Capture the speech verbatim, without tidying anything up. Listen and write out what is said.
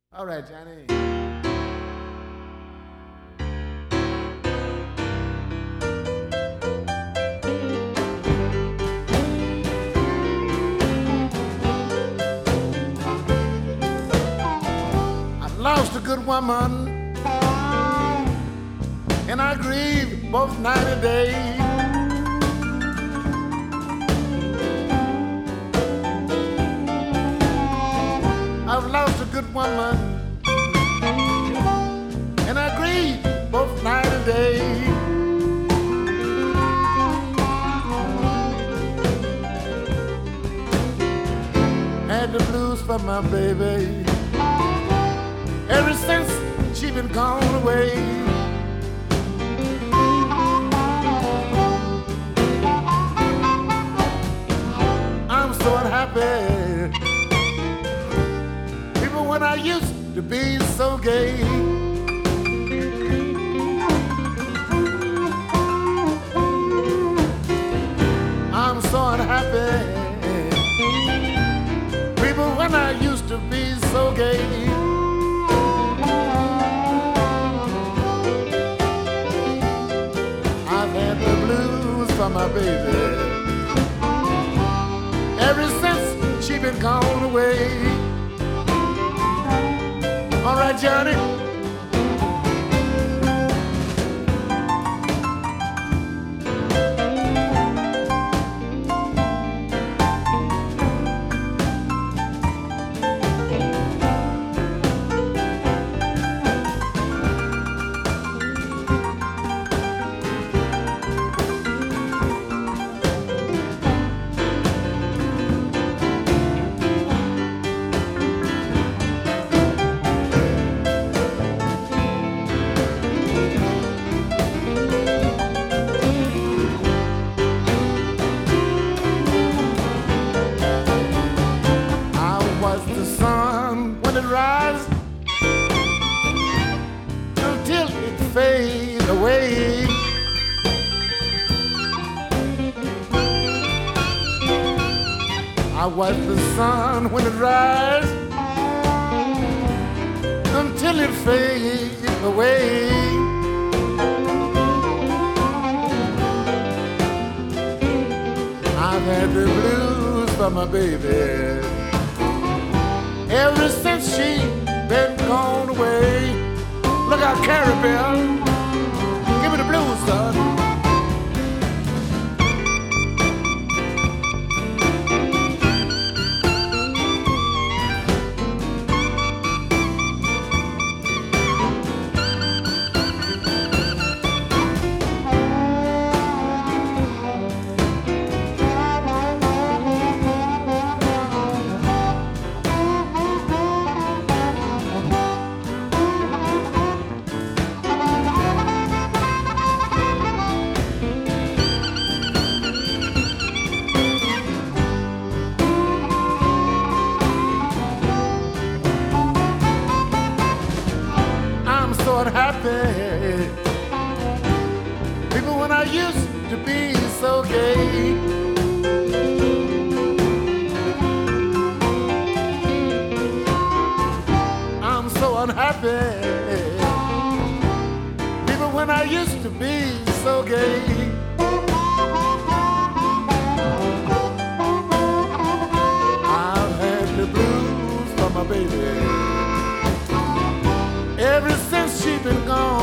All right, Johnny. I lost a good woman, and I grieve both night and day. I've lost a good woman, and I grieve both night and day. Had the blues for my baby ever since she been gone away. I'm so unhappy. People, when I used to be so gay, I'm so unhappy. People, when I used to be so gay, I've had the blues for my baby ever since she been gone away. All right, Johnny. The sun when it rises until it fades away. I watch the sun when it rises until it fades away. I've had the blues for my baby ever since she been gone away. Look out, Carrie Bell, give me the blues, son. So unhappy. People, when I used to be so gay, I'm so unhappy. People, when I used to be so gay, I've had the blues for my baby ever since she been gone.